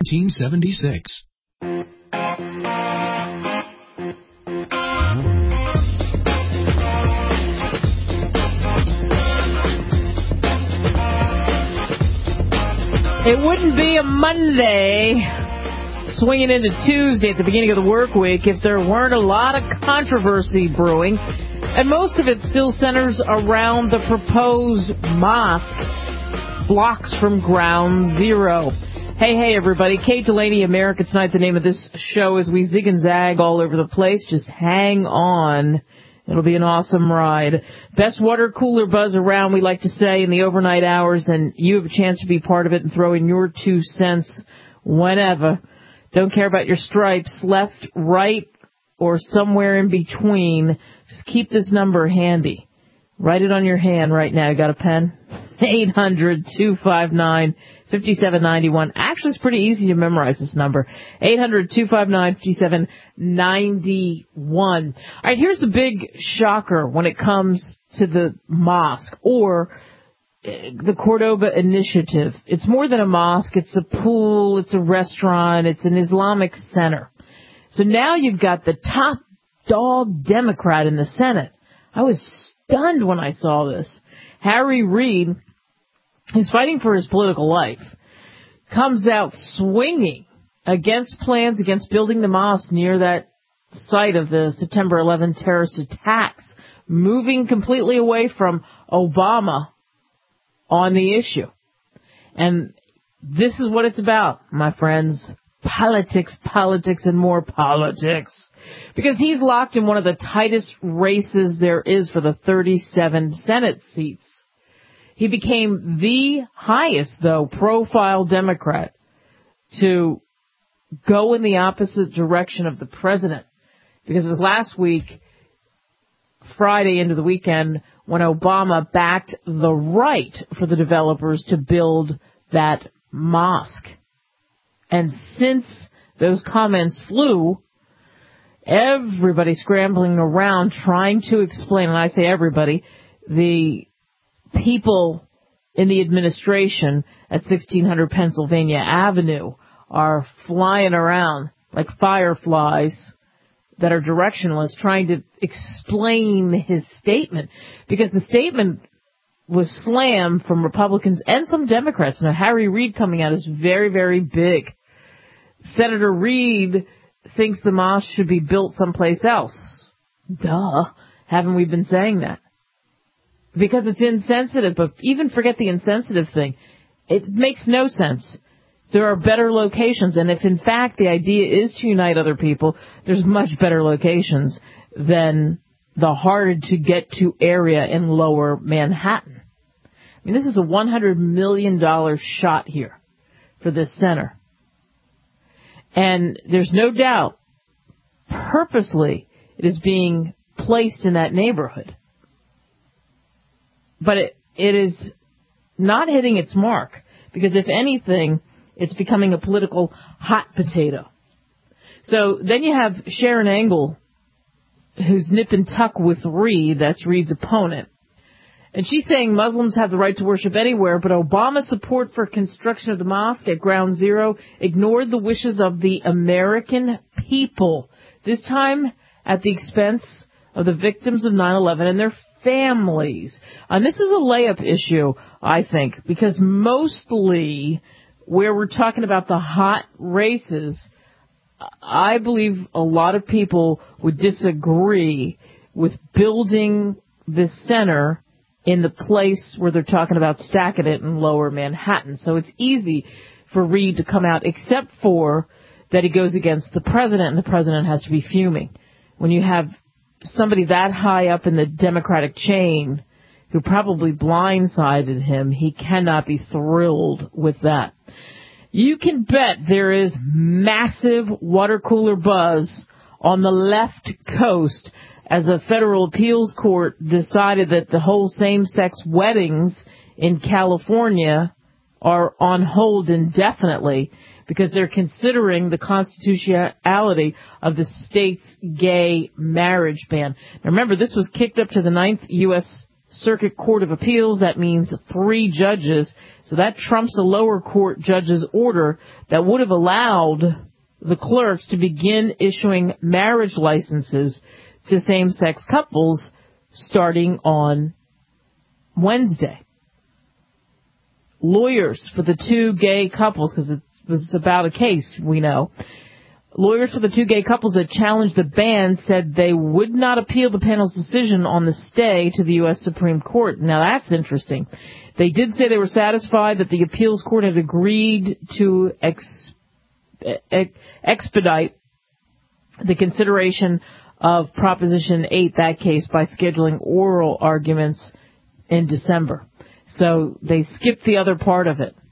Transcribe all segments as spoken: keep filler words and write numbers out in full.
nineteen seventy-six. It wouldn't be a Monday swinging into Tuesday at the beginning of the work week if there weren't a lot of controversy brewing, and most of it still centers around the proposed mosque blocks from Ground Zero. Hey, hey, everybody. Kate Delaney, America Tonight, the name of this show, as we zig and zag all over the place. Just hang on. It'll be an awesome ride. Best water cooler buzz around, we like to say, in the overnight hours, and you have a chance to be part of it and throw in your two cents whenever. Don't care about your stripes, left, right, or somewhere in between. Just keep this number handy. Write it on your hand right now. You got a pen? eight hundred, two five nine, five seven nine one. Actually, it's pretty easy to memorize this number. eight hundred, two five nine, five seven nine one. All right, here's the big shocker when it comes to the mosque or the Cordoba Initiative. It's more than a mosque. It's a pool. It's a restaurant. It's an Islamic center. So now you've got the top dog Democrat in the Senate. I was stunned when I saw this. Harry Reid, who's fighting for his political life, comes out swinging against plans against building the mosque near that site of the September eleventh terrorist attacks, moving completely away from Obama on the issue. And this is what it's about, my friends. Politics, politics, and more politics. Because he's locked in one of the tightest races there is for the thirty-seven Senate seats. He became the highest, though, profile Democrat to go in the opposite direction of the president. Because it was last week, Friday into the weekend, when Obama backed the right for the developers to build that mosque. And since those comments flew, everybody scrambling around trying to explain, and I say everybody, the people in the administration at sixteen hundred Pennsylvania Avenue are flying around like fireflies that are directionless, trying to explain his statement, because the statement was slammed from Republicans and some Democrats. Now, Harry Reid coming out is very, very big. Senator Reid thinks the mosque should be built someplace else. Duh. Haven't we been saying that? Because it's insensitive, but even forget the insensitive thing. It makes no sense. There are better locations, and if in fact the idea is to unite other people, there's much better locations than the hard-to-get-to area in lower Manhattan. I mean, this is a one hundred million dollars shot here for this center. And there's no doubt, purposely, it is being placed in that neighborhood. But it, it is not hitting its mark, because if anything, it's becoming a political hot potato. So then you have Sharon Engel, who's nip and tuck with Reid, that's Reid's opponent. And she's saying Muslims have the right to worship anywhere, but Obama's support for construction of the mosque at Ground Zero ignored the wishes of the American people, this time at the expense of the victims of nine eleven and their families. And this is a layup issue, I think, because mostly where we're talking about the hot races, I believe a lot of people would disagree with building this center in the place where they're talking about stacking it in lower Manhattan. So it's easy for Reid to come out, except for that he goes against the president, and the president has to be fuming. When you have somebody that high up in the Democratic chain who probably blindsided him, he cannot be thrilled with that. You can bet there is massive water cooler buzz on the left coast as a federal appeals court decided that the whole same-sex weddings in California are on hold indefinitely because they're considering the constitutionality of the state's gay marriage ban. Now remember, this was kicked up to the Ninth U S Circuit Court of Appeals. That means three judges. So that trumps a lower court judge's order that would have allowed the clerks to begin issuing marriage licenses to same-sex couples starting on Wednesday. Lawyers for the two gay couples, because it was about a case, we know, lawyers for the two gay couples that challenged the ban said they would not appeal the panel's decision on the stay to the U S Supreme Court. Now, that's interesting. They did say they were satisfied that the appeals court had agreed to ex- ex- expedite the consideration of Proposition eight, that case, by scheduling oral arguments in December. So they skipped the other part of it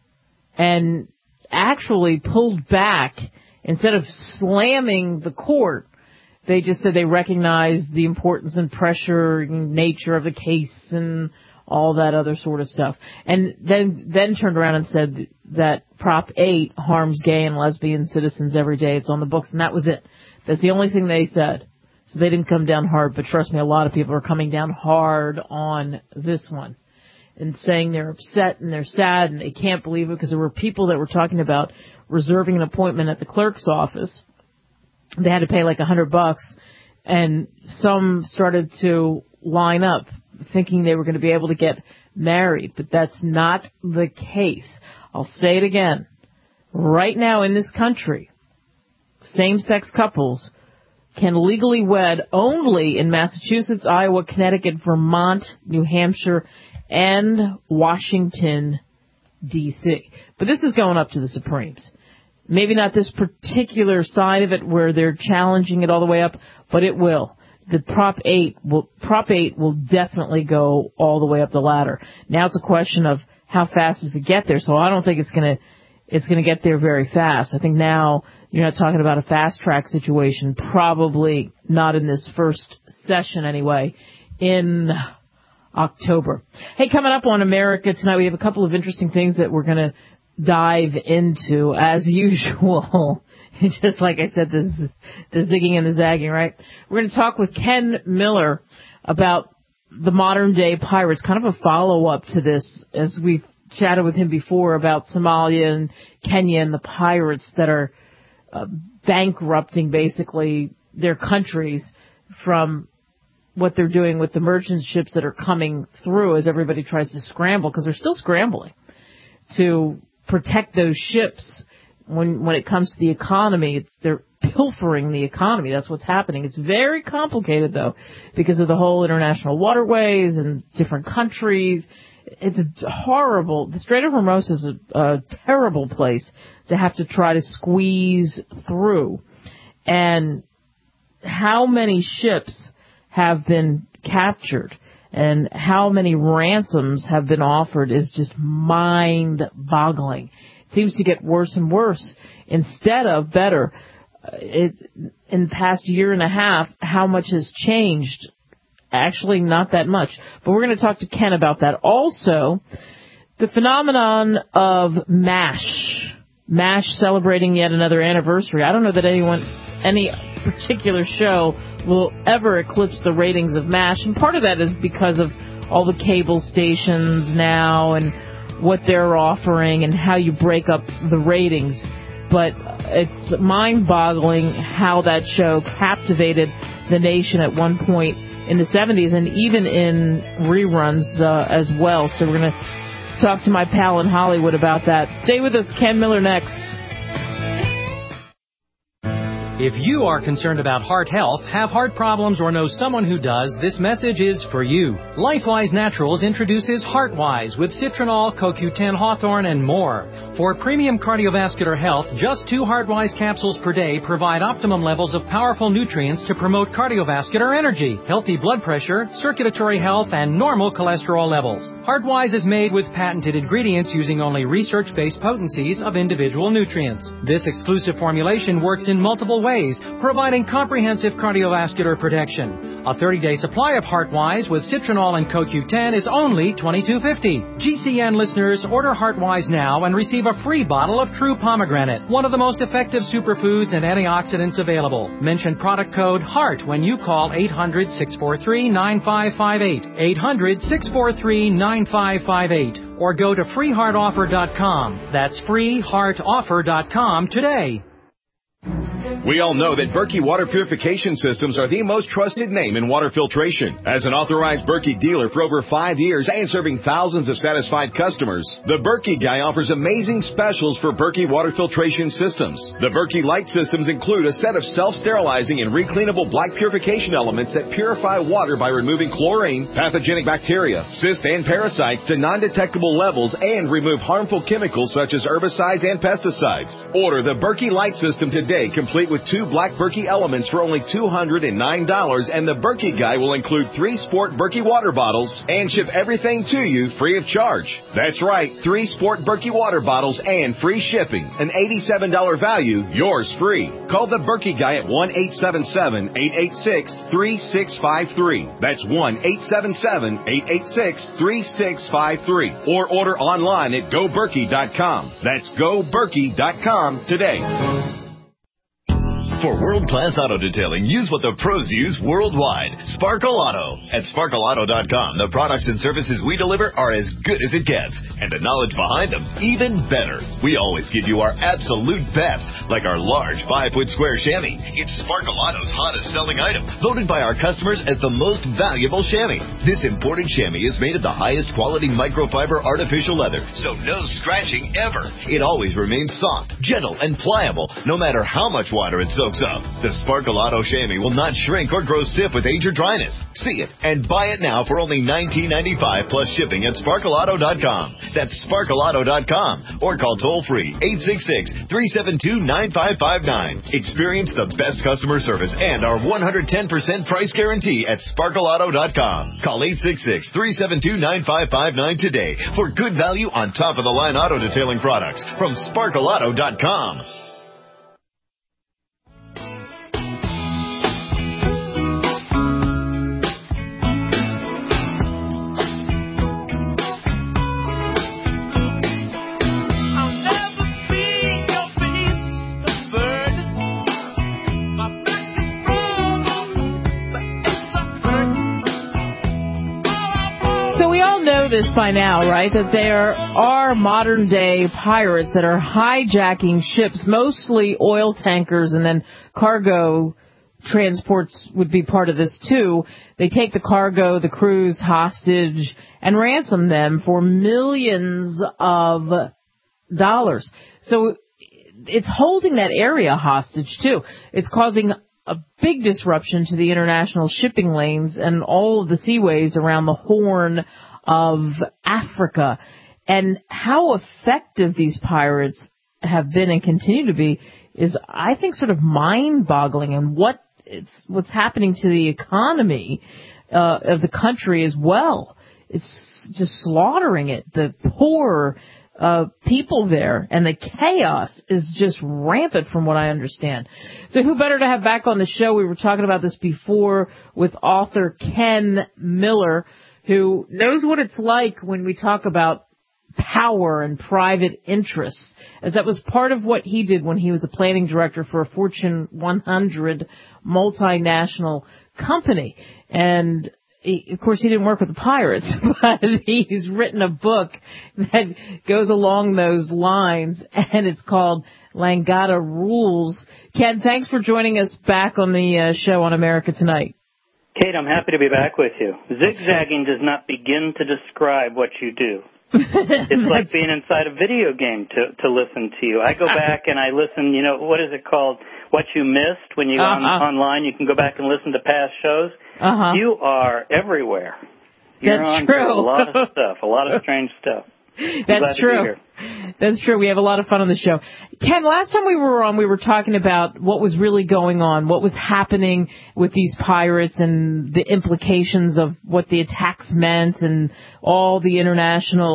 and actually pulled back. Instead of slamming the court, they just said they recognized the importance and pressure and nature of the case and all that other sort of stuff. And then then turned around and said that Prop eight harms gay and lesbian citizens every day. It's on the books, and that was it. That's the only thing they said. So they didn't come down hard, but trust me, a lot of people are coming down hard on this one and saying they're upset and they're sad and they can't believe it, because there were people that were talking about reserving an appointment at the clerk's office. They had to pay like a hundred bucks, and some started to line up thinking they were going to be able to get married, but that's not the case. I'll say it again. Right now in this country, same-sex couples can legally wed only in Massachusetts, Iowa, Connecticut, Vermont, New Hampshire, and Washington, D C But this is going up to the Supremes. Maybe not this particular side of it where they're challenging it all the way up, but it will. The Prop eight will, Prop eight will definitely go all the way up the ladder. Now it's a question of how fast does it get there. So I don't think it's going to, it's going to get there very fast. I think now you're not talking about a fast track situation, probably not in this first session anyway, in October. Hey, coming up on America Tonight, we have a couple of interesting things that we're going to dive into, as usual. Just like I said, this is the zigging and the zagging, right? We're going to talk with Ken Miller about the modern day pirates, kind of a follow-up to this, as we've chatted with him before about Somalia and Kenya and the pirates that are uh, bankrupting basically their countries from what they're doing with the merchant ships that are coming through as everybody tries to scramble, because they're still scrambling to protect those ships. When when it comes to the economy, it's, they're pilfering the economy. That's what's happening. It's very complicated, though, because of the whole international waterways and different countries. It's a horrible, the Strait of Hormuz is a, a terrible place to have to try to squeeze through. And how many ships have been captured and how many ransoms have been offered is just mind-boggling. It seems to get worse and worse instead of better. It, in the past year and a half, how much has changed? Actually, not that much. But we're going to talk to Ken about that. Also, the phenomenon of MASH. MASH celebrating yet another anniversary. I don't know that anyone, any particular show will ever eclipse the ratings of MASH. And part of that is because of all the cable stations now and what they're offering and how you break up the ratings. But it's mind-boggling how that show captivated the nation at one point in the seventies and even in reruns uh, as well. So we're going to talk to my pal in Hollywood about that. Stay with us. Ken Miller next. If you are concerned about heart health, have heart problems, or know someone who does, this message is for you. LifeWise Naturals introduces HeartWise with citronol, Co Q ten Hawthorne, and more. For premium cardiovascular health, just two HeartWise capsules per day provide optimum levels of powerful nutrients to promote cardiovascular energy, healthy blood pressure, circulatory health, and normal cholesterol levels. HeartWise is made with patented ingredients using only research-based potencies of individual nutrients. This exclusive formulation works in multiple ways, providing comprehensive cardiovascular protection. A thirty-day supply of Heartwise with Citronol and C O Q ten is only twenty-two fifty. G C N listeners, order Heartwise now and receive a free bottle of True Pomegranate, one of the most effective superfoods and antioxidants available. Mention product code HEART when you call eight hundred, six four three, nine five five eight, eight hundred, six four three, nine five five eight, or go to free heart offer dot com. That's free heart offer dot com today. We all know that Berkey Water Purification Systems are the most trusted name in water filtration. As an authorized Berkey dealer for over five years and serving thousands of satisfied customers, the Berkey Guy offers amazing specials for Berkey Water Filtration Systems. The Berkey Light Systems include a set of self-sterilizing and recleanable black purification elements that purify water by removing chlorine, pathogenic bacteria, cysts, and parasites to non-detectable levels and remove harmful chemicals such as herbicides and pesticides. Order the Berkey Light System today, complete with two black Berkey elements for only two hundred nine dollars, and the Berkey Guy will include three Sport Berkey water bottles and ship everything to you free of charge. That's right, three Sport Berkey water bottles and free shipping. An eighty-seven dollars value, yours free. Call the Berkey Guy at one eight seven seven, eight eight six, three six five three. That's one eight seven seven, eight eight six, three six five three. Or order online at go berkey dot com. That's go berkey dot com today. For world-class auto detailing, use what the pros use worldwide. Sparkle Auto. At sparkle auto dot com, the products and services we deliver are as good as it gets, and the knowledge behind them even better. We always give you our absolute best, like our large five-foot square chamois. It's Sparkle Auto's hottest selling item, voted by our customers as the most valuable chamois. This imported chamois is made of the highest quality microfiber artificial leather, so no scratching ever. It always remains soft, gentle, and pliable, no matter how much water it soaks up. The Sparkle Auto chamois will not shrink or grow stiff with age or dryness. See it and buy it now for only nineteen ninety-five plus shipping at sparkle auto dot com. That's sparkle auto dot com, or call toll free eight six six, three seven two, nine five five nine. Experience the best customer service and our one hundred ten percent price guarantee at sparkle auto dot com. Call eight six six, three seven two, nine five five nine today for good value on top of the line auto detailing products from sparkle auto dot com. This by now, right? That there are modern day pirates that are hijacking ships, mostly oil tankers, and then cargo transports would be part of this too. They take the cargo, the crews hostage, and ransom them for millions of dollars. So it's holding that area hostage too. It's causing a big disruption to the international shipping lanes and all of the seaways around the Horn of Africa. And how effective these pirates have been and continue to be is, I think, sort of mind-boggling. And what it's what's happening to the economy uh, of the country as well. It's just slaughtering it. The poor uh, people there and the chaos is just rampant from what I understand. So who better to have back on the show? We were talking about this before with author Ken Miller, who knows what it's like when we talk about power and private interests, as that was part of what he did when he was a planning director for a Fortune one hundred multinational company. And he, of course, he didn't work with the pirates, but he's written a book that goes along those lines, and it's called Langata Rules. Ken, thanks for joining us back on the uh, show on America Tonight. Kate, I'm happy to be back with you. Zigzagging does not begin to describe what you do. It's like being inside a video game to to listen to you. I go back and I listen, you know, what is it called? What you missed when you go uh-huh. on, online. You can go back and listen to past shows. Uh-huh. You are everywhere. You're That's on true. a lot of stuff, a lot of strange stuff. That's true. That's true. We have a lot of fun on the show. Ken, last time we were on, we were talking about what was really going on, what was happening with these pirates and the implications of what the attacks meant and all the international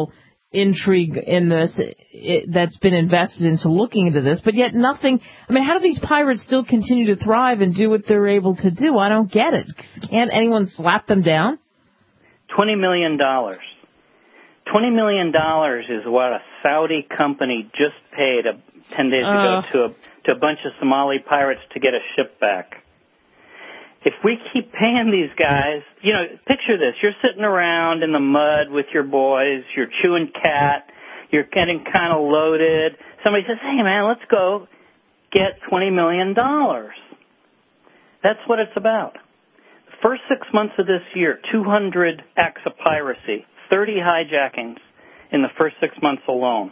intrigue in this it, that's been invested into looking into this, but yet nothing. I mean, how do these pirates still continue to thrive and do what they're able to do? I don't get it. Can't anyone slap them down? twenty million dollars. twenty million dollars is what a Saudi company just paid a, ten days ago uh. to a, to a bunch of Somali pirates to get a ship back. If we keep paying these guys, you know, picture this. You're sitting around in the mud with your boys. You're chewing cat. You're getting kind of loaded. Somebody says, hey, man, let's go get twenty million dollars. That's what it's about. The first six months of this year, two hundred acts of piracy, thirty hijackings in the first six months alone.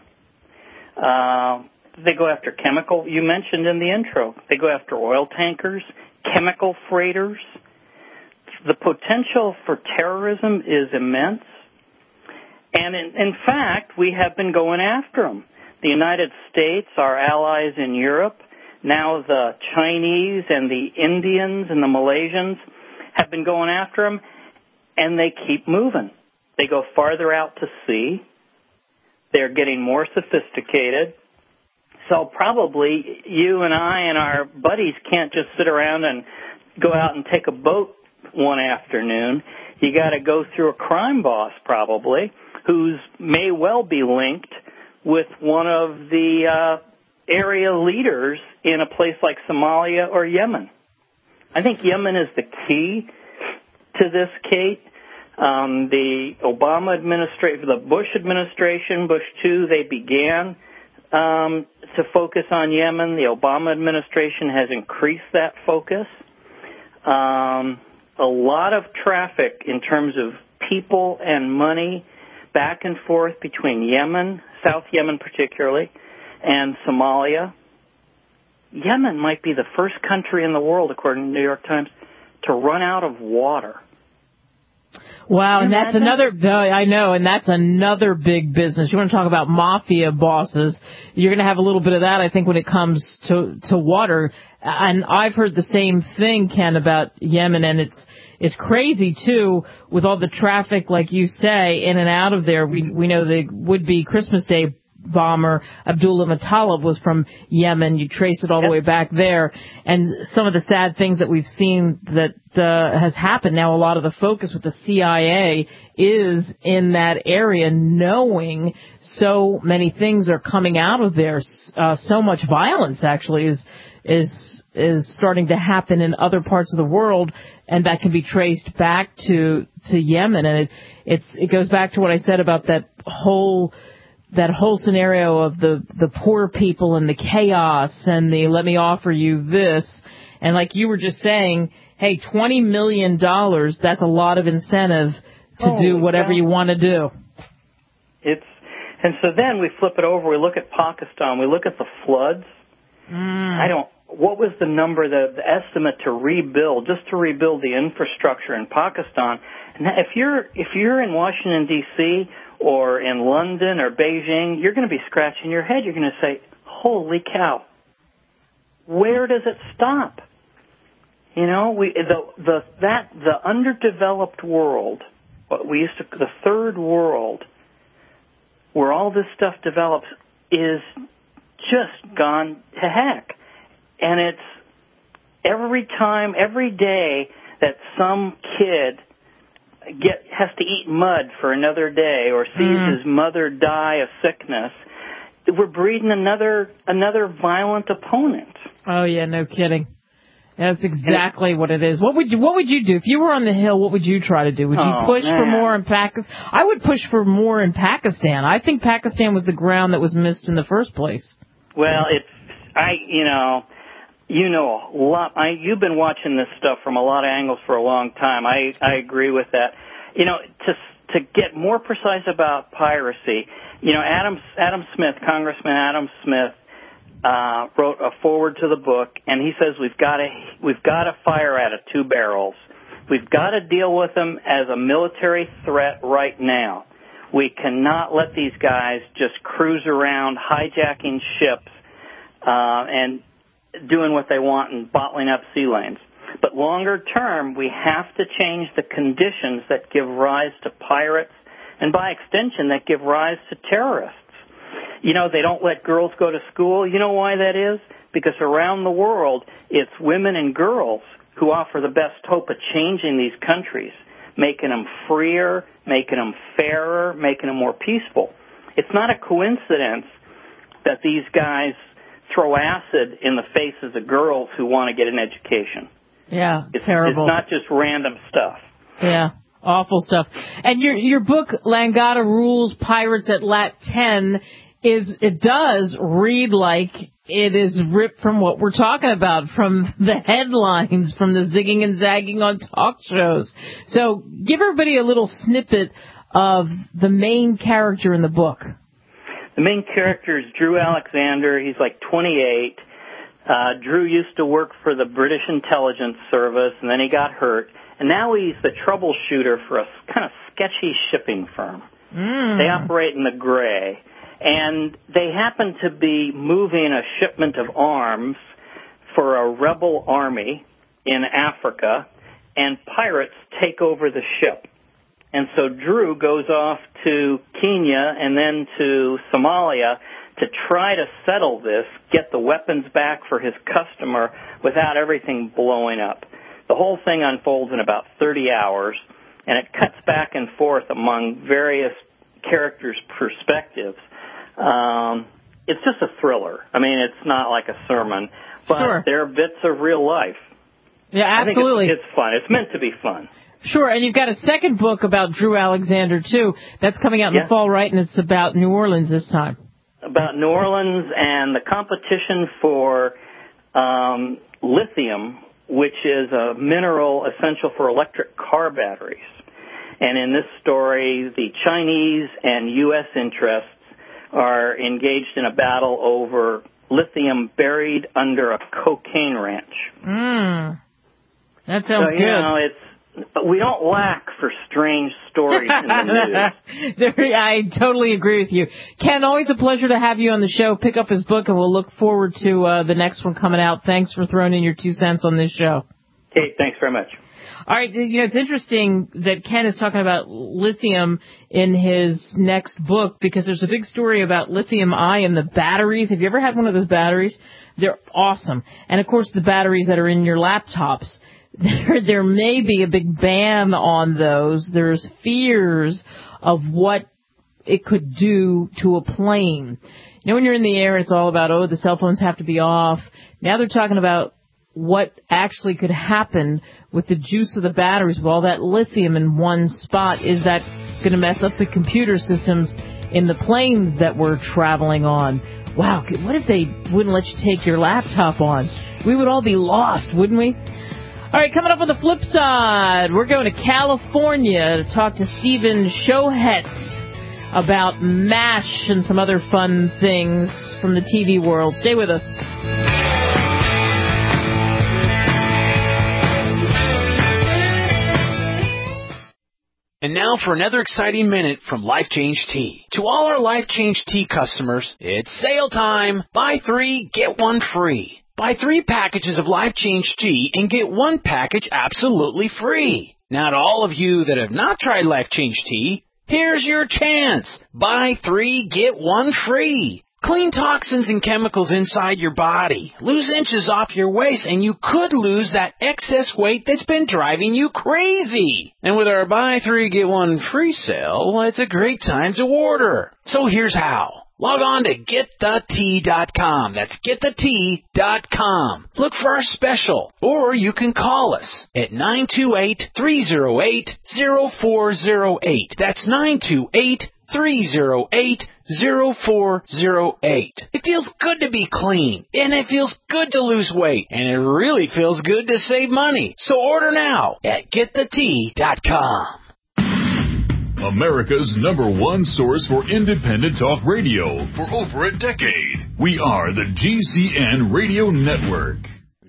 Uh, they go after chemical. You mentioned in the intro, they go after oil tankers, chemical freighters. The potential for terrorism is immense. And in, in fact, we have been going after them. The United States, our allies in Europe, now the Chinese and the Indians and the Malaysians have been going after them, and they keep moving. They go farther out to sea. They're getting more sophisticated. So probably you and I and our buddies can't just sit around and go out and take a boat one afternoon. You got to go through a crime boss probably, who's may well be linked with one of the uh, area leaders in a place like Somalia or Yemen. I think Yemen is the key to this, Kate. Um, the Obama administration, the Bush administration, Bush two, they began um, to focus on Yemen. The Obama administration has increased that focus. Um, a lot of traffic in terms of people and money back and forth between Yemen, South Yemen particularly, and Somalia. Yemen might be the first country in the world, according to the New York Times, to run out of water. Wow, and that's another, I know, and that's another big business. You want to talk about mafia bosses. You're going to have a little bit of that, I think, when it comes to, to water. And I've heard the same thing, Ken, about Yemen, and it's it's crazy, too, with all the traffic, like you say, in and out of there. We, we know the would-be Christmas Day bomber Abdullah Muttalib was from Yemen. You trace it all the way back there. And some of the sad things that we've seen that uh, has happened now, a lot of the focus with the C I A is in that area, knowing so many things are coming out of there. Uh, so much violence actually is is is starting to happen in other parts of the world, and that can be traced back to to Yemen. And it it's it goes back to what I said about that whole that whole scenario of the, the poor people and the chaos and the let me offer you this. And like you were just saying, hey, twenty million dollars, that's a lot of incentive to oh, do whatever you want to do. It's And so then we flip it over. We look at Pakistan. We look at the floods. Mm. I don't, what was the number, the, the estimate to rebuild, just to rebuild the infrastructure in Pakistan? And if you're, if you're in Washington, D C, or in London or Beijing, you're going to be scratching your head. You're going to say, holy cow, where does it stop? You know, we the the that the underdeveloped world, what we used to the third world, where all this stuff develops, is just gone to heck. And it's every time, every day that some kid Get has to eat mud for another day, or sees mm. his mother die of sickness, we're breeding another another violent opponent. Oh yeah, no kidding. That's exactly and, what it is. What would you What would you do if you were on the Hill? What would you try to do? Would you oh, push man. for more in Pakistan? I would push for more in Pakistan. I think Pakistan was the ground that was missed in the first place. Well, it's I you know. You know a lot. I, you've been watching this stuff from a lot of angles for a long time. I, I agree with that. You know, to to get more precise about piracy, you know, Adam Adam Smith, Congressman Adam Smith, uh, wrote a foreword to the book, and he says we've got to we've got to fire at it two barrels. We've got to deal with them as a military threat right now. We cannot let these guys just cruise around hijacking ships uh, and doing what they want and bottling up sea lanes. But longer term, we have to change the conditions that give rise to pirates and by extension, that give rise to terrorists. You know, they don't let girls go to school. You know why that is? Because around the world, it's women and girls who offer the best hope of changing these countries, making them freer, making them fairer, making them more peaceful. It's not a coincidence that these guys throw acid in the faces of girls who want to get an education. Yeah, it's terrible. It's not just random stuff. Yeah, awful stuff. And your your book, Langata Rules Pirates at Lat ten, is it does read like it is ripped from what we're talking about, from the headlines, from the zigging and zagging on talk shows. So give everybody a little snippet of the main character in the book. The main character is Drew Alexander. He's like twenty-eight. Uh, Drew used to work for the British Intelligence Service, and then he got hurt. And now he's the troubleshooter for a kind of sketchy shipping firm. Mm. They operate in the gray. And they happen to be moving a shipment of arms for a rebel army in Africa, and pirates take over the ship. And so Drew goes off to Kenya and then to Somalia to try to settle this, get the weapons back for his customer without everything blowing up. The whole thing unfolds in about thirty hours, and it cuts back and forth among various characters' perspectives. Um, it's just a thriller. I mean, it's not like a sermon, but sure. there are bits of real life. Yeah, absolutely. I think it's, it's fun. It's meant to be fun. Sure, and you've got a second book about Drew Alexander, too. That's coming out in yeah. the fall, right? And it's about New Orleans this time. About New Orleans and the competition for um, lithium, which is a mineral essential for electric car batteries. And in this story, the Chinese and U S interests are engaged in a battle over lithium buried under a cocaine ranch. Mm. That sounds so, you good. Know, it's, we don't lack for strange stories in the news. There, I totally agree with you. Ken, always a pleasure to have you on the show. Pick up his book, and we'll look forward to uh, the next one coming out. Thanks for throwing in your two cents on this show. Kate, thanks very much. All right, you know, it's interesting that Ken is talking about lithium in his next book because there's a big story about lithium-ion, the batteries. Have you ever had one of those batteries? They're awesome. And, of course, the batteries that are in your laptops. There, there may be a big ban on those. There's fears of what it could do to a plane. You know, when you're in the air, it's all about, oh, the cell phones have to be off. Now they're talking about what actually could happen with the juice of the batteries with all that lithium in one spot. Is that going to mess up the computer systems in the planes that we're traveling on? Wow, what if they wouldn't let you take your laptop on? We would all be lost, wouldn't we? All right, coming up on the flip side, we're going to California to talk to Stephen Shohet about MASH and some other fun things from the T V world. Stay with us. And now for another exciting minute from Life Change Tea. To all our Life Change Tea customers, it's sale time. Buy three, get one free. Buy three packages of Life Change Tea and get one package absolutely free. Now to all of you that have not tried Life Change Tea, here's your chance. Buy three, get one free. Clean toxins and chemicals inside your body. Lose inches off your waist, and you could lose that excess weight that's been driving you crazy. And with our buy three, get one free sale, well, it's a great time to order. So here's how. Log on to get the tea dot com. That's get the tea dot com. Look for our special, or you can call us at nine two eight, three oh eight, oh four oh eight. That's nine two eight, three oh eight, oh four oh eight. It feels good to be clean, and it feels good to lose weight, and it really feels good to save money. So order now at get the tea dot com. America's number one source for independent talk radio for over a decade. We are the G C N Radio Network.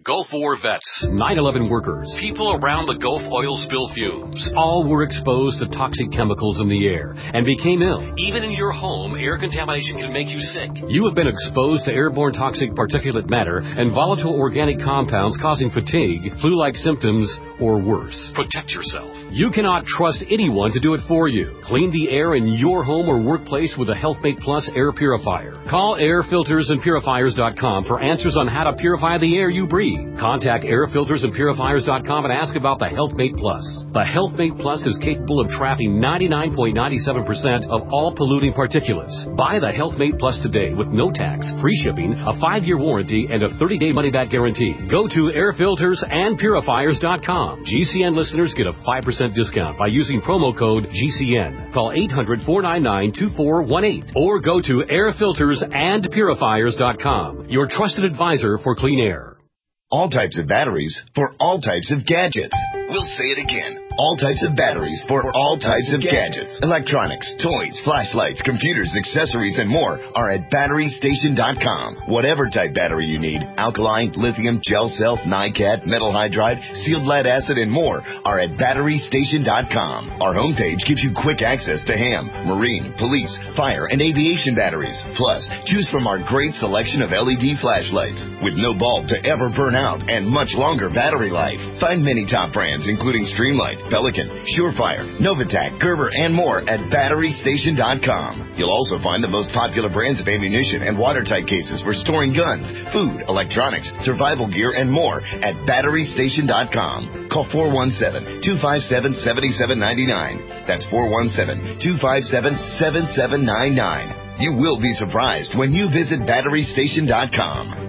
Gulf War vets, nine eleven workers, people around the Gulf oil spill fumes. All were exposed to toxic chemicals in the air and became ill. Even in your home, air contamination can make you sick. You have been exposed to airborne toxic particulate matter and volatile organic compounds causing fatigue, flu-like symptoms, or worse. Protect yourself. You cannot trust anyone to do it for you. Clean the air in your home or workplace with a HealthMate Plus air purifier. Call Air Filters and Purifiers dot com for answers on how to purify the air you breathe. Contact Air Filters and Purifiers dot com and ask about the HealthMate Plus. The HealthMate Plus is capable of trapping ninety-nine point nine seven percent of all polluting particulates. Buy the HealthMate Plus today with no tax, free shipping, a five-year warranty, and a thirty-day money-back guarantee. Go to Air Filters and Purifiers dot com. G C N listeners get a five percent discount by using promo code G C N. Call eight hundred, four nine nine, two four one eight or go to Air Filters and Purifiers dot com. Your trusted advisor for clean air. All types of batteries for all types of gadgets. We'll say it again. All types of batteries for all types of gadgets. Electronics, toys, flashlights, computers, accessories, and more are at battery station dot com. Whatever type battery you need, alkaline, lithium, gel cell, NiCad, metal hydride, sealed lead acid, and more are at battery station dot com. Our homepage gives you quick access to ham, marine, police, fire, and aviation batteries. Plus, choose from our great selection of L E D flashlights with no bulb to ever burn out and much longer battery life. Find many top brands including Streamlight, Pelican, Surefire, Novatac, Gerber, and more at battery station dot com. You'll also find the most popular brands of ammunition and watertight cases for storing guns, food, electronics, survival gear, and more at battery station dot com. Call four one seven, two five seven, seven seven nine nine. That's four one seven, two five seven, seven seven nine nine. You will be surprised when you visit battery station dot com.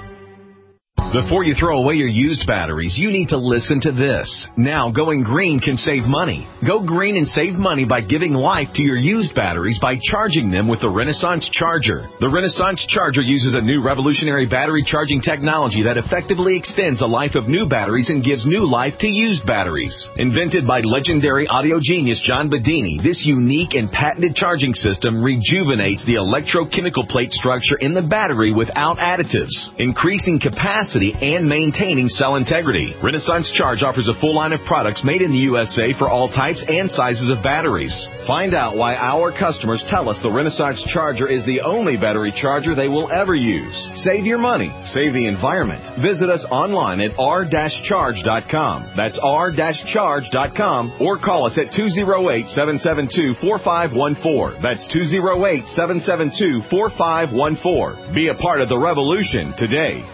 Before you throw away your used batteries, you need to listen to this. Now, going green can save money. Go green and save money by giving life to your used batteries by charging them with the Renaissance Charger. The Renaissance Charger uses a new revolutionary battery charging technology that effectively extends the life of new batteries and gives new life to used batteries. Invented by legendary audio genius John Bedini, this unique and patented charging system rejuvenates the electrochemical plate structure in the battery without additives, increasing capacity and maintaining cell integrity. Renaissance Charge offers a full line of products made in the U S A for all types and sizes of batteries. Find out why our customers tell us the Renaissance Charger is the only battery charger they will ever use. Save your money. Save the environment. Visit us online at r dash charge dot com. That's r dash charge dot com or call us at two oh eight, seven seven two, four five one four. That's two oh eight, seven seven two, four five one four. Be a part of the revolution today.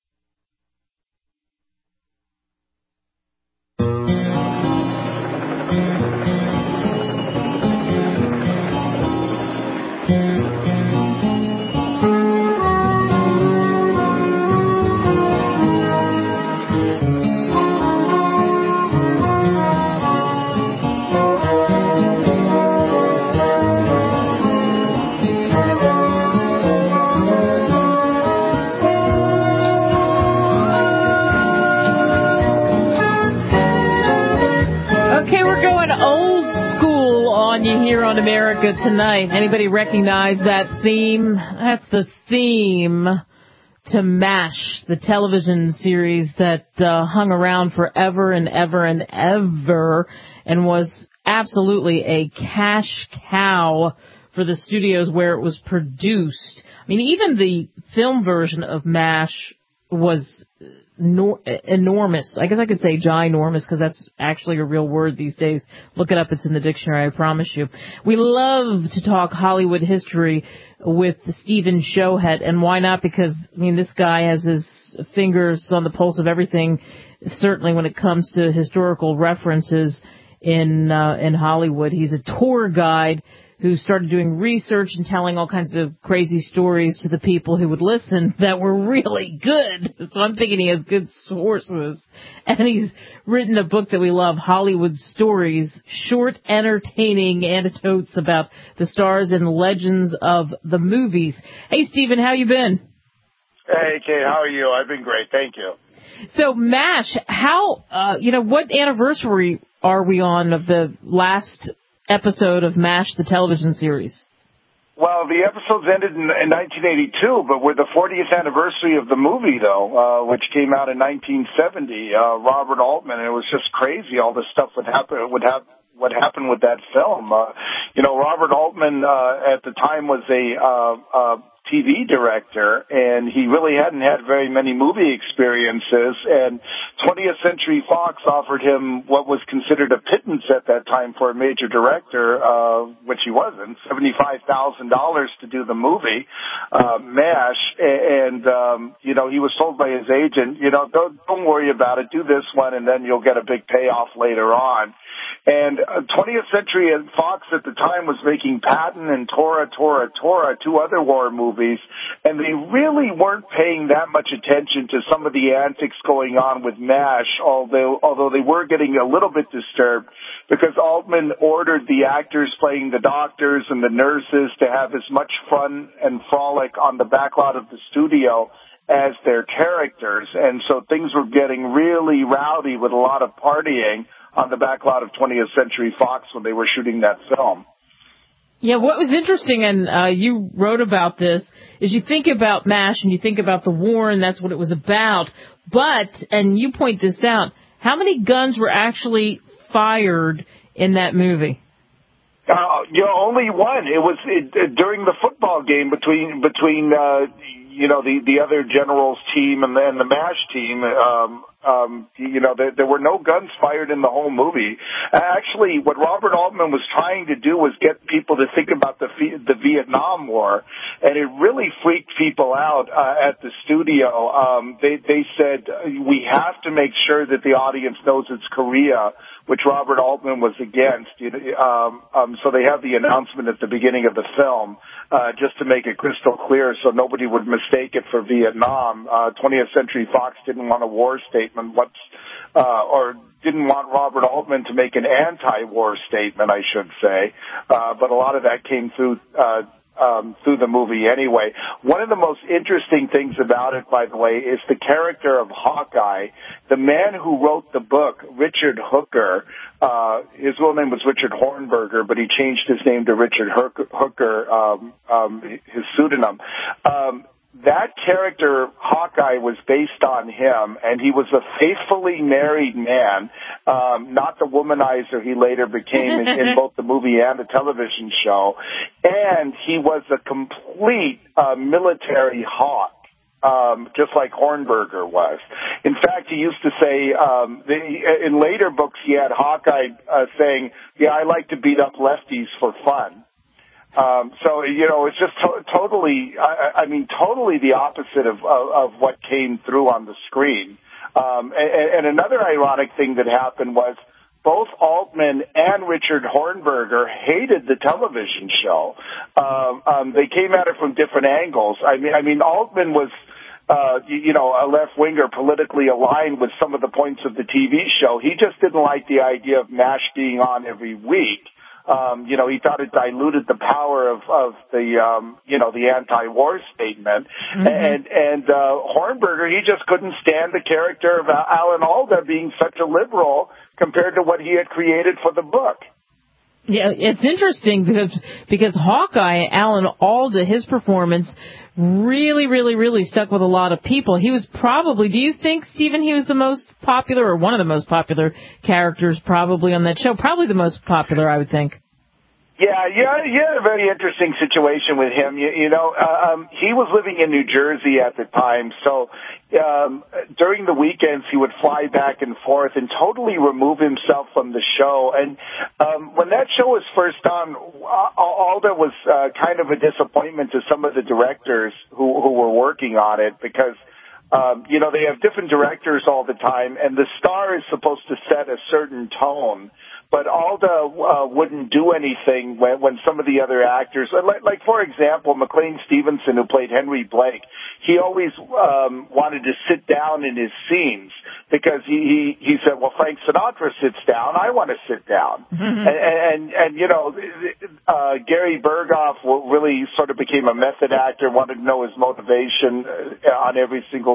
On America Tonight. Anybody recognize that theme? That's the theme to MASH, the television series that uh, hung around forever and ever and ever and was absolutely a cash cow for the studios where it was produced. I mean, even the film version of MASH was nor- enormous. I guess I could say ginormous because that's actually a real word these days. Look it up. It's in the dictionary, I promise you. We love to talk Hollywood history with Stephen Shohet, and why not? Because, I mean, this guy has his fingers on the pulse of everything, certainly when it comes to historical references in uh, in Hollywood. He's a tour guide who started doing research and telling all kinds of crazy stories to the people who would listen that were really good. So I'm thinking he has good sources. And he's written a book that we love, Hollywood Stories, short, entertaining anecdotes about the stars and legends of the movies. Hey, Stephen, how you been? Hey, Kate, how are you? I've been great, thank you. So, MASH, how, uh, you know, what anniversary are we on of the last episode of MASH, the television series? Well, the episodes ended in, in nineteen eighty-two, but we're the fortieth anniversary of the movie, though, uh, which came out in nineteen seventy. Uh, Robert Altman, it was just crazy. All this stuff would happen, would have, what happened with that film. Uh, you know, Robert Altman, uh, at the time was a, uh, uh, T V director, and he really hadn't had very many movie experiences, and twentieth Century Fox offered him what was considered a pittance at that time for a major director, uh, which he wasn't, seventy-five thousand dollars to do the movie, uh, MASH, and, um, you know, he was told by his agent, you know, don't, don't worry about it, do this one, and then you'll get a big payoff later on. And uh, twentieth Century Fox at the time was making Patton and Tora, Tora, Tora, two other war movies, and they really weren't paying that much attention to some of the antics going on with MASH, although, although they were getting a little bit disturbed because Altman ordered the actors playing the doctors and the nurses to have as much fun and frolic on the backlot of the studio as their characters. And so things were getting really rowdy with a lot of partying on the backlot of twentieth Century Fox when they were shooting that film. Yeah, what was interesting, and uh, you wrote about this, is you think about MASH and you think about the war, and that's what it was about. But, and you point this out, how many guns were actually fired in that movie? Uh, you know, only one. It was it, uh, during the football game between between uh, you know the the other generals team and then the MASH team. Um, um, you know, there, there were no guns fired in the whole movie. Actually, what Robert Altman was trying to do was get people to think about the the Vietnam War, and it really freaked people out uh, at the studio. Um, they they said we have to make sure that the audience knows it's Korea, which Robert Altman was against. You know, um, um, so they have the announcement at the beginning of the film, uh, just to make it crystal clear so nobody would mistake it for Vietnam. Uh, twentieth Century Fox didn't want a war statement, what's, uh, or didn't want Robert Altman to make an anti-war statement, I should say. Uh, but a lot of that came through, uh, Um, through the movie anyway. One of the most interesting things about it, by the way, is the character of Hawkeye. The man who wrote the book, Richard Hooker, uh, his real name was Richard Hornberger, but he changed his name to Richard Hooker, um, um, his pseudonym. Um, that character, Hawkeye, was based on him, and he was a faithfully married man, um, not the womanizer he later became in, in both the movie and the television show. And he was a complete uh, military hawk. Um, just like Hornberger was. In fact, he used to say, um, the, in later books, he had Hawkeye uh, saying, yeah, I like to beat up lefties for fun. Um, so, you know, it's just to- totally, I, I mean, totally the opposite of, of, of what came through on the screen. Um, and, and another ironic thing that happened was both Altman and Richard Hornberger hated the television show. Um, um, they came at it from different angles. I mean, I mean, Altman was, uh, you, you know, a left-winger politically aligned with some of the points of the T V show. He just didn't like the idea of MASH being on every week. Um, you know, he thought it diluted the power of, of the, um, you know, the anti-war statement. Mm-hmm. And, and, uh, Hornberger, he just couldn't stand the character of Alan Alda being such a liberal compared to what he had created for the book. Yeah, it's interesting because, because Hawkeye, Alan Alda, his performance really, really, really stuck with a lot of people. He was probably, do you think, Stephen, he was the most popular or one of the most popular characters probably on that show? Probably the most popular, I would think. Yeah, yeah, yeah, a very interesting situation with him. You, you know, uh, um, he was living in New Jersey at the time, so um, during the weekends he would fly back and forth and totally remove himself from the show. And um, when that show was first on, Alda was uh, kind of a disappointment to some of the directors who, who were working on it because, um, you know, they have different directors all the time, and the star is supposed to set a certain tone. But Alda uh, wouldn't do anything when, when some of the other actors, like, like for example, McLean Stevenson, who played Henry Blake, he always um, wanted to sit down in his scenes because he, he, he said, well, Frank Sinatra sits down, I want to sit down. Mm-hmm. And, and, and, you know, uh, Gary Berghoff really sort of became a method actor, wanted to know his motivation on every single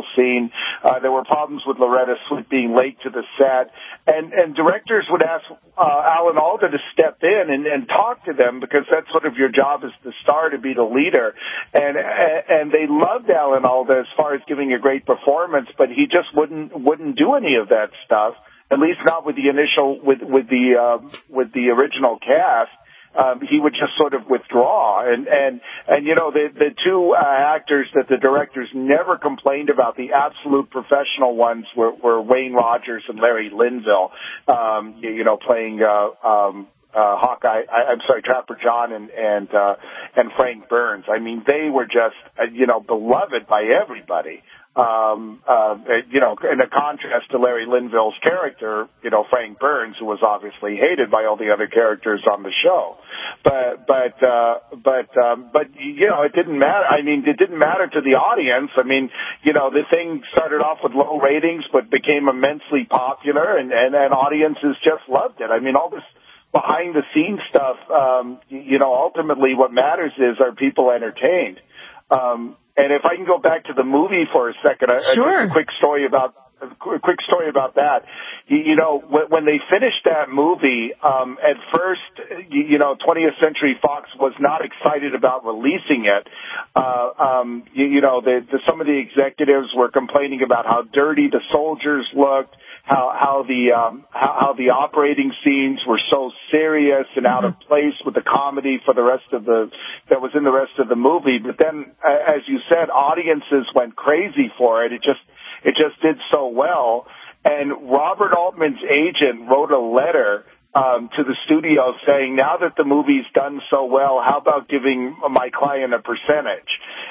emotional scene. Uh, there were problems with Loretta Swit being late to the set. And, and directors would ask uh, Alan Alda to step in and, and talk to them because that's sort of your job as the star, to be the leader. And and they loved Alan Alda as far as giving a great performance, but he just wouldn't wouldn't do any of that stuff. At least not with the initial with with the uh, with the original cast. Um, he would just sort of withdraw, and and and you know the the two uh, actors that the directors never complained about, the absolute professional ones, were, were Wayne Rogers and Larry Linville, um, you, you know, playing uh, um, uh, Hawkeye. I, I'm sorry, Trapper John and and uh, and Frank Burns. I mean, they were just uh, you know beloved by everybody. Um, uh, you know, in a contrast to Larry Linville's character, you know, Frank Burns, who was obviously hated by all the other characters on the show. But, but, uh, but, um, but, you know, it didn't matter. I mean, it didn't matter to the audience. I mean, you know, the thing started off with low ratings, but became immensely popular, and, and, and audiences just loved it. I mean, all this behind the scenes stuff, um, you know, ultimately what matters is, are people entertained? Um, And if I can go back to the movie for a second, sure. a, a quick story about a quick story about that. You, you know, when, when they finished that movie, um, at first, you, you know, twentieth Century Fox was not excited about releasing it. Uh, um, you, you know, the, the, some of the executives were complaining about how dirty the soldiers looked, how how the um, how, how the operating scenes were so serious and out of place with the comedy for the rest of the that was in the rest of the movie. But then, as you said, audiences went crazy for it. It just it just did so well. And Robert Altman's agent wrote a letter um, to the studio saying, now that the movie's done so well, how about giving my client a percentage?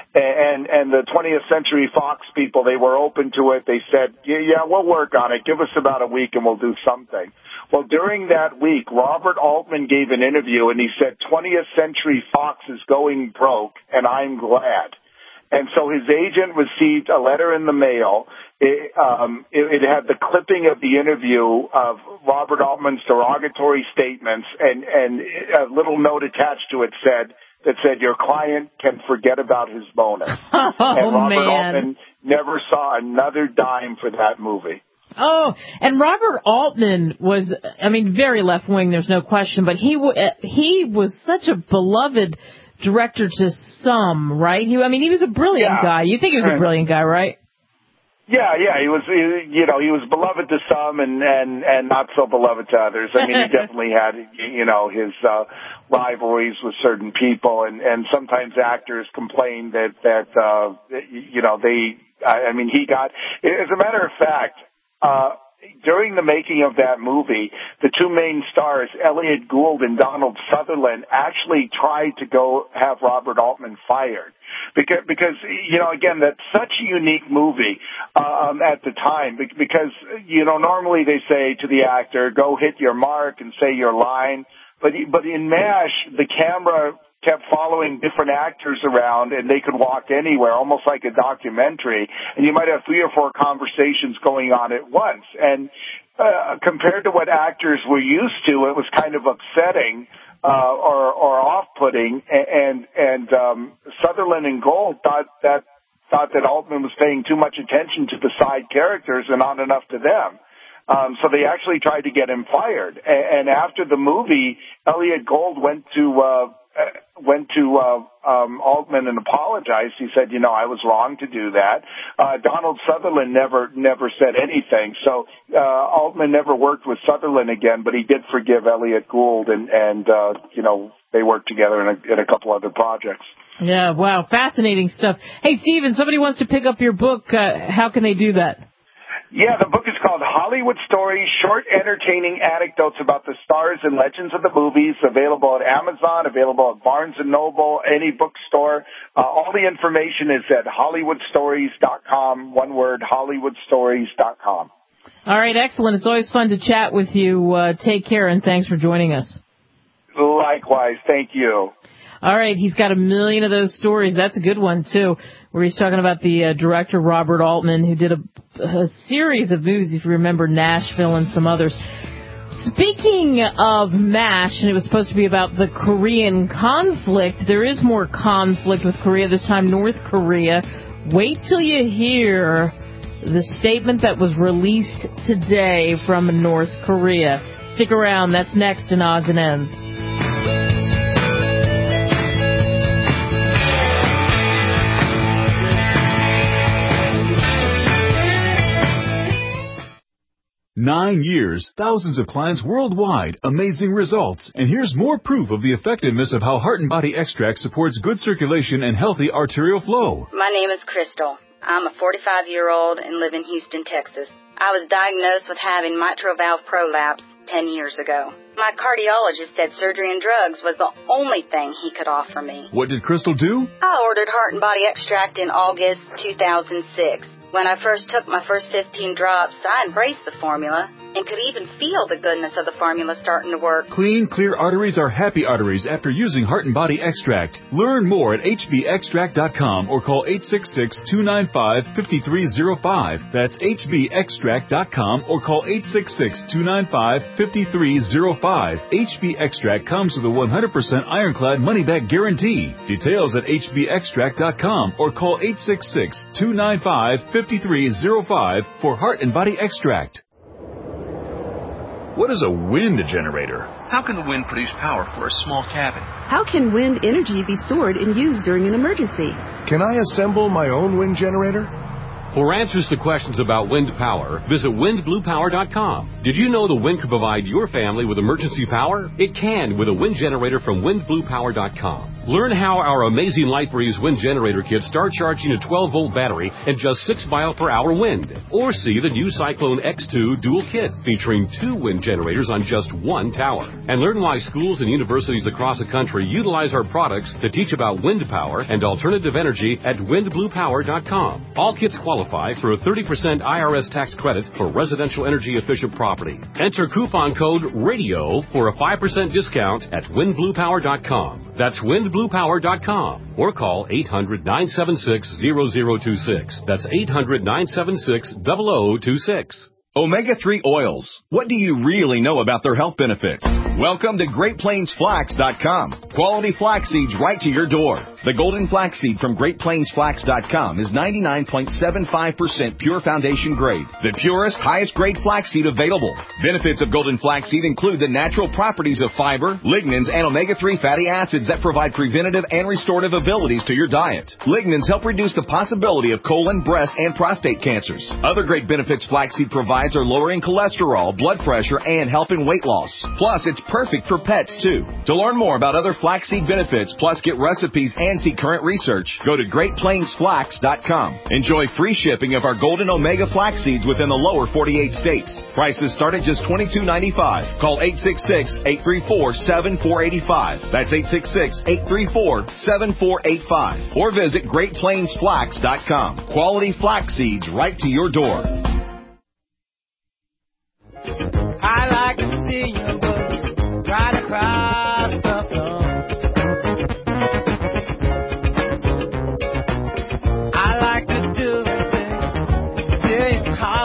And and the twentieth Century Fox people, they were open to it. They said, yeah, yeah, we'll work on it. Give us about a week and we'll do something. Well, during that week, Robert Altman gave an interview and he said, twentieth Century Fox is going broke and I'm glad. And so his agent received a letter in the mail. It, um, it, it had the clipping of the interview of Robert Altman's derogatory statements, and, and a little note attached to it said, that said, your client can forget about his bonus. Oh, and Robert man. Altman never saw another dime for that movie. Oh, and Robert Altman was, I mean, very left-wing, there's no question, but he w- he was such a beloved director to some, right? He, I mean, he was a brilliant yeah. guy. You think he was a brilliant guy, right? Yeah, yeah, he was, you know, he was beloved to some and, and, and not so beloved to others. I mean, he definitely had, you know, his, uh, rivalries with certain people, and, and sometimes actors complained that, that, uh, you know, they, I mean, he got, as a matter of fact, uh, during the making of that movie, the two main stars, Elliot Gould and Donald Sutherland, actually tried to go have Robert Altman fired. Because, because you know, again, that's such a unique movie um, at the time. Because, you know, normally they say to the actor, go hit your mark and say your line. But, but in MASH, the camera kept following different actors around, and they could walk anywhere, almost like a documentary. And you might have three or four conversations going on at once. And uh, compared to what actors were used to, it was kind of upsetting uh, or, or off-putting. And and um, Sutherland and Gold thought that thought that Altman was paying too much attention to the side characters and not enough to them. Um, so they actually tried to get him fired. And, and after the movie, Elliot Gould went to uh, went to uh, um, Altman and apologized. He said, you know, I was wrong to do that. Uh, Donald Sutherland never never said anything. So uh, Altman never worked with Sutherland again, but he did forgive Elliot Gould, and, and uh, you know, they worked together in a, in a couple other projects. Yeah, wow, fascinating stuff. Hey, Stephen, somebody wants to pick up your book. Uh, how can they do that? Yeah, the book is called Hollywood Stories, Short Entertaining Anecdotes About the Stars and Legends of the Movies, available at Amazon, available at Barnes and Noble, any bookstore. Uh, all the information is at hollywood stories dot com, one word, hollywood stories dot com. All right, excellent. It's always fun to chat with you. Uh, take care, and thanks for joining us. Likewise, thank you. All right, he's got a million of those stories. That's a good one, too, where he's talking about the uh, director, Robert Altman, who did a, a series of movies, if you remember, Nashville and some others. Speaking of MASH, and it was supposed to be about the Korean conflict, there is more conflict with Korea, this time North Korea. Wait till you hear the statement that was released today from North Korea. Stick around. That's next in Odds and Ends. Nine years, thousands of clients worldwide, amazing results. And here's more proof of the effectiveness of how Heart and Body Extract supports good circulation and healthy arterial flow. My name is Crystal. I'm a forty-five-year-old and live in Houston, Texas. I was diagnosed with having mitral valve prolapse ten years ago. My cardiologist said surgery and drugs was the only thing he could offer me. What did Crystal do? I ordered Heart and Body Extract in August two thousand six. When I first took my first fifteen drops, I embraced the formula and could even feel the goodness of the formula starting to work. Clean, clear arteries are happy arteries after using Heart and Body Extract. Learn more at H B extract dot com or call eight six six, two nine five, five three zero five. That's H B extract dot com or call eight six six, two nine five, five three zero five. H B Extract comes with a one hundred percent ironclad money-back guarantee. Details at H B extract dot com or call eight six six, two nine five, five three zero five for Heart and Body Extract. What is a wind generator? How can the wind produce power for a small cabin? How can wind energy be stored and used during an emergency? Can I assemble my own wind generator? For answers to questions about wind power, visit wind blue power dot com. Did you know the wind can provide your family with emergency power? It can with a wind generator from wind blue power dot com. Learn how our amazing LightBreeze wind generator kits start charging a twelve volt battery and just six mile per hour wind. Or see the new Cyclone X two dual kit featuring two wind generators on just one tower. And learn why schools and universities across the country utilize our products to teach about wind power and alternative energy at wind blue power dot com. All kits qualify for a thirty percent I R S tax credit for residential energy efficient property. Enter coupon code RADIO for a five percent discount at wind blue power dot com. That's wind blue power dot com or call eight hundred, nine seven six, zero zero two six. That's eight hundred, nine seven six, zero zero two six. Omega three oils. What do you really know about their health benefits? Welcome to Great Plains Flax dot com. Quality flax seeds right to your door. The golden flaxseed from Great Plains Flax dot com is ninety-nine point seven five percent pure foundation grade, the purest, highest grade flaxseed available. Benefits of golden flaxseed include the natural properties of fiber, lignans, and omega three fatty acids that provide preventative and restorative abilities to your diet. Lignans help reduce the possibility of colon, breast, and prostate cancers. Other great benefits flaxseed provides are lowering cholesterol, blood pressure, and helping weight loss. Plus, it's perfect for pets, too. To learn more about other flaxseed benefits, plus get recipes and see current research, go to Great Plains Flax dot com. Enjoy free shipping of our golden omega flax seeds within the lower forty-eight states. Prices start at just twenty-two ninety-five. Call eight six six, eight three four, seven four eight five. That's eight six six, eight three four, seven four eight five. Or visit Great Plains Flax dot com. Quality flax seeds right to your door. I like to see you go right across the floor. I like to do it till you call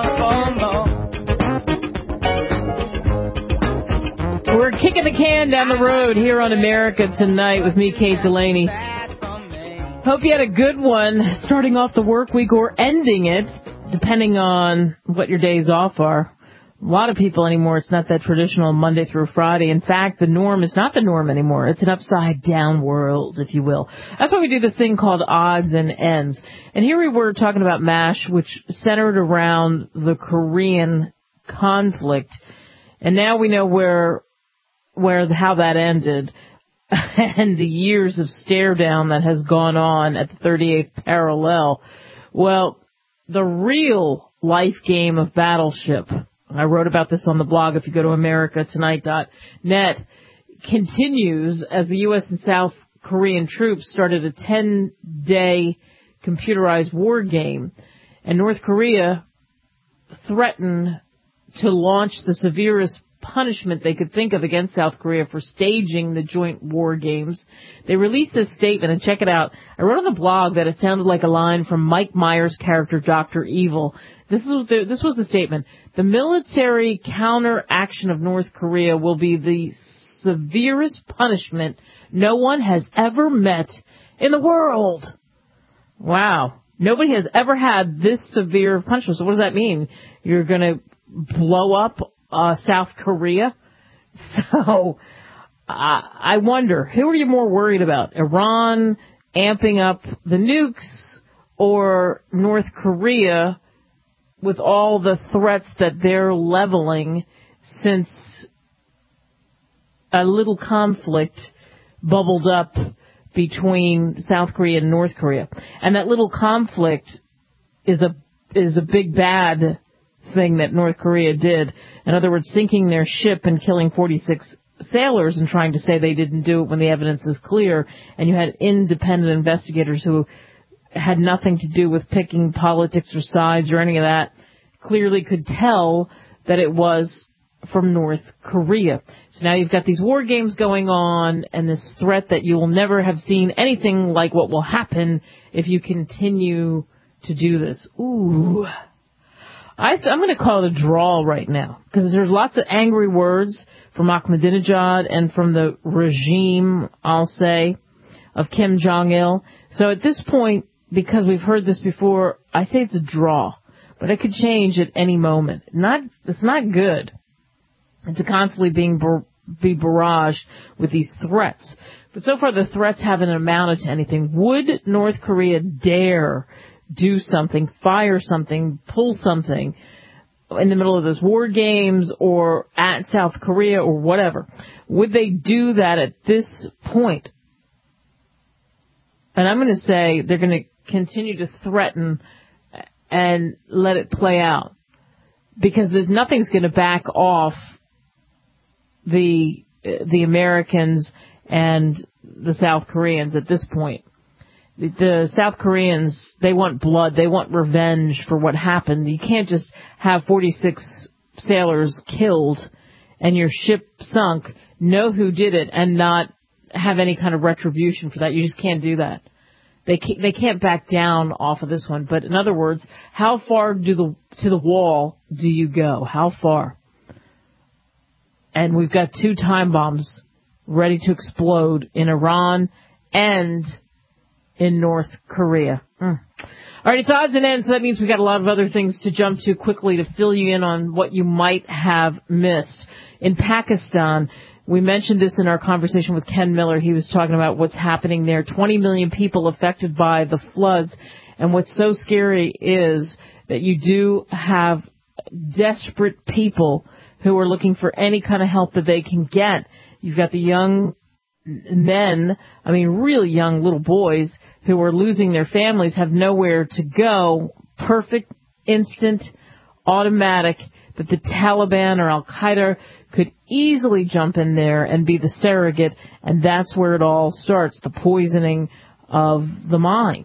for more. We're kicking the can down the road here on America Tonight with me, Kate Delaney. Hope you had a good one starting off the work week or ending it, depending on what your days off are. A lot of people anymore, it's not that traditional Monday through Friday. In fact, the norm is not the norm anymore. It's an upside-down world, if you will. That's why we do this thing called Odds and Ends. And here we were talking about MASH, which centered around the Korean conflict. And now we know where, where, how that ended. And the years of stare down that has gone on at the thirty-eighth parallel. Well, the real life game of Battleship, I wrote about this on the blog if you go to america tonight dot net, continues as the U S and South Korean troops started a ten-day computerized war game, and North Korea threatened to launch the severest punishment they could think of against South Korea for staging the joint war games. They released this statement, and check it out. I wrote on the blog that it sounded like a line from Mike Myers' character, Doctor Evil. This is the, this was the statement. The military counteraction of North Korea will be the severest punishment no one has ever met in the world. Wow. Nobody has ever had this severe punishment. So what does that mean? You're going to blow up uh, South Korea? So uh, I wonder, who are you more worried about? Iran amping up the nukes or North Korea with all the threats that they're leveling since a little conflict bubbled up between South Korea and North Korea? And that little conflict is a is a big bad thing that North Korea did. In other words, sinking their ship and killing forty-six sailors and trying to say they didn't do it when the evidence is clear. And you had independent investigators who had nothing to do with picking politics or sides or any of that, clearly could tell that it was from North Korea. So now you've got these war games going on and this threat that you will never have seen anything like what will happen if you continue to do this. Ooh. I, I'm going to call it a draw right now because there's lots of angry words from Ahmadinejad and from the regime, I'll say, of Kim Jong-il. So at this point, because we've heard this before, I say it's a draw, but it could change at any moment. Not, it's not good to constantly being bar- be barraged with these threats. But so far the threats haven't amounted to anything. Would North Korea dare do something, fire something, pull something in the middle of those war games or at South Korea or whatever? Would they do that at this point? And I'm going to say they're going to continue to threaten and let it play out because there's nothing's going to back off the the Americans and the South Koreans at this point. The, the South Koreans, they want blood. They want revenge for what happened. You can't just have forty-six sailors killed and your ship sunk, know who did it, and not have any kind of retribution for that. You just can't do that. They can't, they can't back down off of this one. But in other words, how far do the to the wall do you go? How far? And we've got two time bombs ready to explode in Iran and in North Korea. Mm. All right, it's odds and ends, so that means we've got a lot of other things to jump to quickly to fill you in on what you might have missed. In Pakistan, we mentioned this in our conversation with Ken Miller. He was talking about what's happening there. twenty million people affected by the floods. And what's so scary is that you do have desperate people who are looking for any kind of help that they can get. You've got the young men, I mean really young little boys who are losing their families, have nowhere to go. Perfect, instant, automatic, that the Taliban or Al-Qaeda could easily jump in there and be the surrogate, and that's where it all starts, the poisoning of the mind.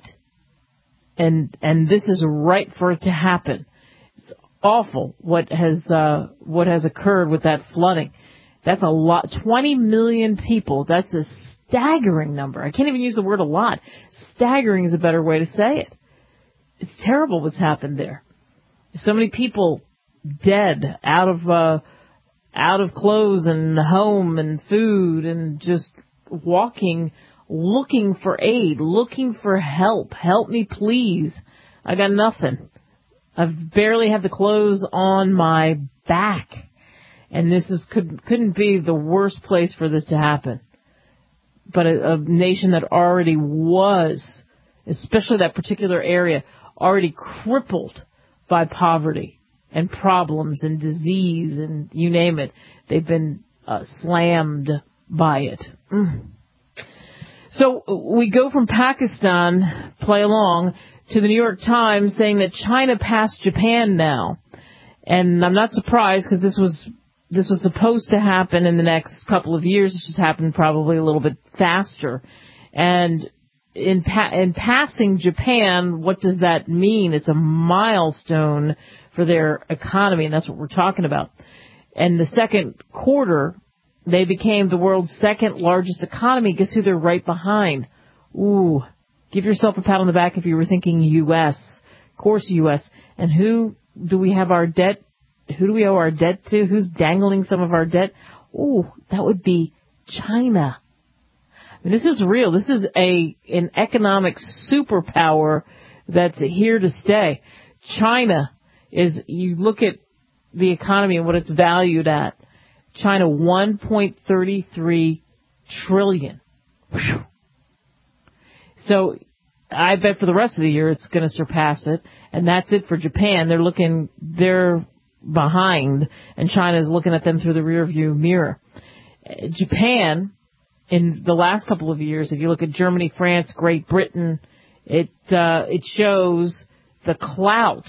And and this is right for it to happen. It's awful what has uh, what has occurred with that flooding. That's a lot. twenty million people. That's a staggering number. I can't even use the word a lot. Staggering is a better way to say it. It's terrible what's happened there. So many people dead, out of uh, out of clothes and home and food, and just walking, looking for aid, looking for help. Help me, please. I got nothing. I've barely had the clothes on my back. And this is could, couldn't be the worst place for this to happen. But a, a nation that already was, especially that particular area, already crippled by poverty and problems and disease and you name it. They've been uh, slammed by it. Mm. So we go from Pakistan, play along, to the New York Times saying that China passed Japan now. And I'm not surprised because this was this was supposed to happen in the next couple of years. It just happened probably a little bit faster. And in pa- in passing Japan, what does that mean? It's a milestone for their economy, and that's what we're talking about. And the second quarter, they became the world's second largest economy. Guess who they're right behind? Ooh, give yourself a pat on the back if you were thinking U S Of course, U S And who do we have our debt? Who do we owe our debt to? Who's dangling some of our debt? Ooh, that would be China. I mean, this is real. This is a an economic superpower that's here to stay. China is, you look at the economy and what it's valued at. China, one point three three trillion. Whew. So I bet for the rest of the year it's going to surpass it. And that's it for Japan. They're looking, they're behind, and China's looking at them through the rearview mirror. Japan, in the last couple of years, if you look at Germany, France, Great Britain, it uh, it shows the clout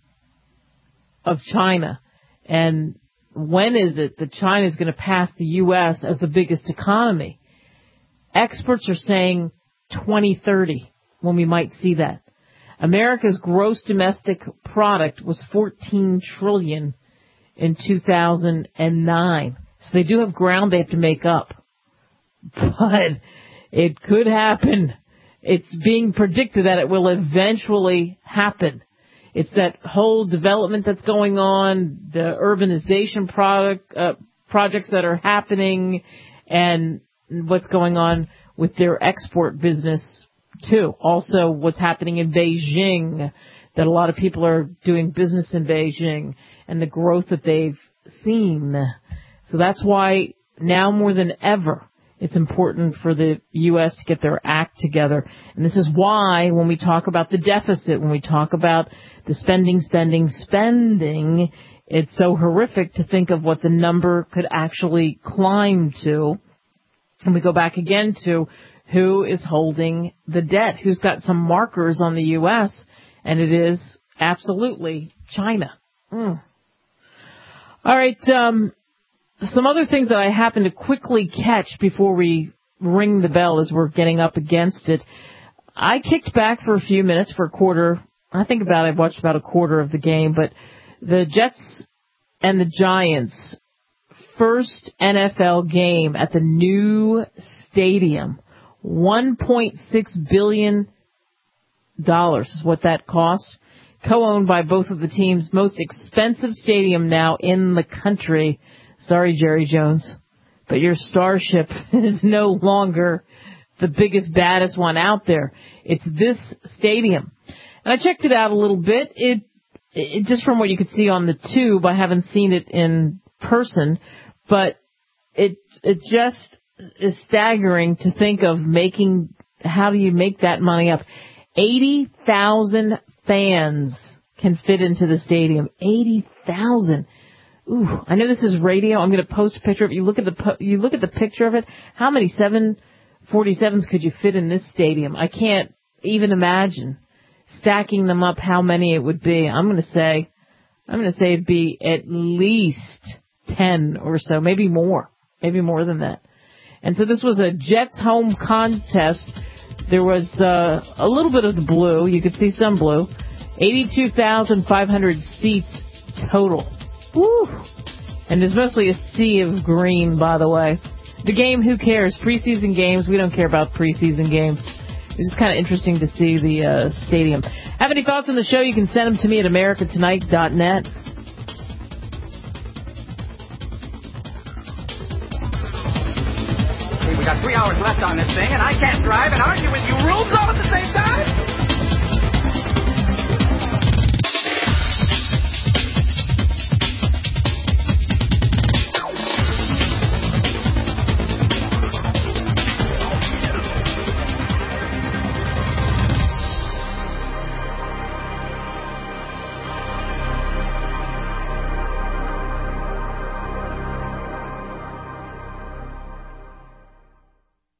of China. And when is it that China is going to pass the U S as the biggest economy? Experts are saying twenty thirty, when we might see that. America's gross domestic product was fourteen trillion dollars in two thousand nine. So they do have ground they have to make up. But it could happen. It's being predicted that it will eventually happen. It's that whole development that's going on, the urbanization product, uh, projects that are happening, and what's going on with their export business too. Also, what's happening in Beijing, that a lot of people are doing business in Beijing, and the growth that they've seen. So that's why now more than ever, it's important for the U S to get their act together. And this is why when we talk about the deficit, when we talk about the spending, spending, spending, it's so horrific to think of what the number could actually climb to. And we go back again to who is holding the debt, who's got some markers on the U S, and it is absolutely China. Mm. All right, um, some other things that I happen to quickly catch before we ring the bell as we're getting up against it. I kicked back for a few minutes for a quarter. I think about it, I watched about a quarter of the game, but the Jets and the Giants, first N F L game at the new stadium. one point six billion dollars is what that costs. Co-owned by both of the teams. Most expensive stadium now in the country. Sorry, Jerry Jones, but your Starship is no longer the biggest, baddest one out there. It's this stadium. And I checked it out a little bit. It, it just from what you could see on the tube, I haven't seen it in person, but it it just is staggering to think of making, how do you make that money up? eighty thousand fans can fit into the stadium. eighty thousand. Ooh, I know this is radio. I'm going to post a picture of it. You look at the po- you look at the picture of it. How many seven forty-sevens could you fit in this stadium? I can't even imagine stacking them up. How many it would be? I'm going to say, I'm going to say it'd be at least ten or so, maybe more, maybe more than that. And so this was a Jets home contest. There was uh, a little bit of the blue. You could see some blue. eighty-two thousand five hundred seats total. Woo! And there's mostly a sea of green, by the way. The game, who cares? Preseason games, we don't care about preseason games. It's just kind of interesting to see the uh, stadium. Have any thoughts on the show? You can send them to me at america tonight dot net. We got three hours left on this thing, and I can't drive and argue with you rules all at the same time.